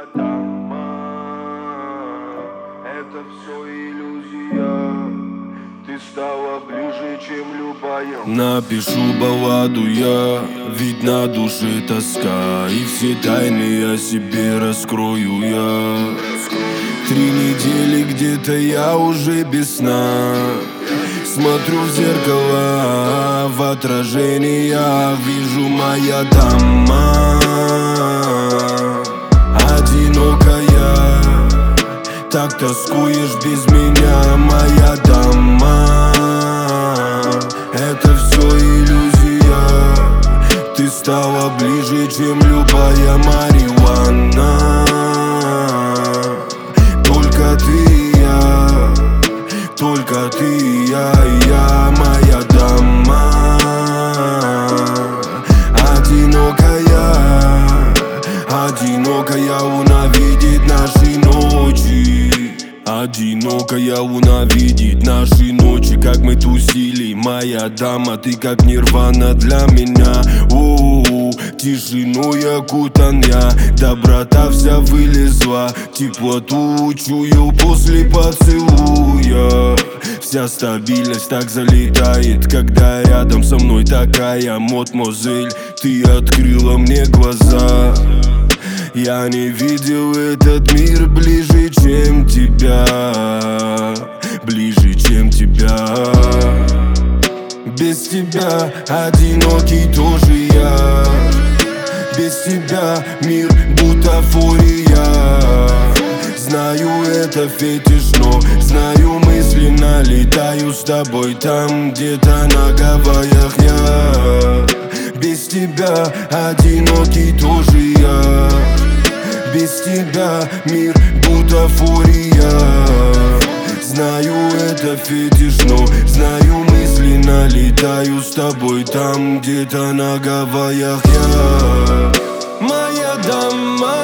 моя дама, это все иллюзия. Ты стала ближе, чем любая. Напишу балладу я, ведь на душе тоска, и все тайны о себе раскрою я. 3 недели где-то я уже без сна. Смотрю в зеркало, в отражениях вижу моя дама. Одинокая, так тоскуешь без меня, моя дама. Это все иллюзия. Ты стала ближе, чем любая марихуана. Только ты и я, только ты и я, моя дама. Одинокая луна видит наши ночи. Одинокая луна видит наши ночи, как мы тусили, моя дама. Ты как нирвана для меня. Тишиной окутан я, доброта вся вылезла, теплоту чую после поцелуя. Вся стабильность так залетает, когда рядом со мной такая мадемуазель. Ты открыла мне глаза. Я не видел этот мир ближе, чем тебя, ближе, чем тебя. Без тебя одинокий тоже я. Без тебя мир бутафория. Знаю, это фетиш, но знаю, мысленно летаю с тобой там, где-то на Гавайях я. Без тебя одинокий тоже я. Без тебя мир бутафория. Знаю, это фетиш, но знаю, мысленно летаю с тобой там, где-то на Гавайях я. Моя дама.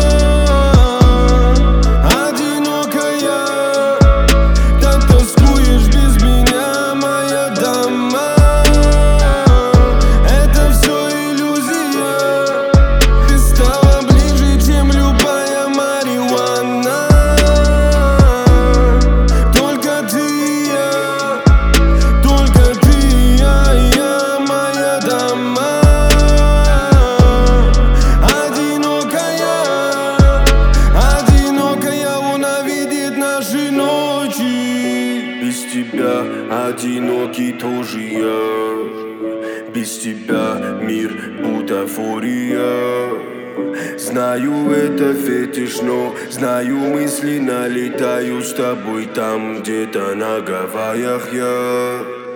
Без тебя одинокий тоже я. Без тебя мир бутафория. Знаю, это фетиш, но знаю, мысленно летаю с тобой там, где-то на Гавайях я.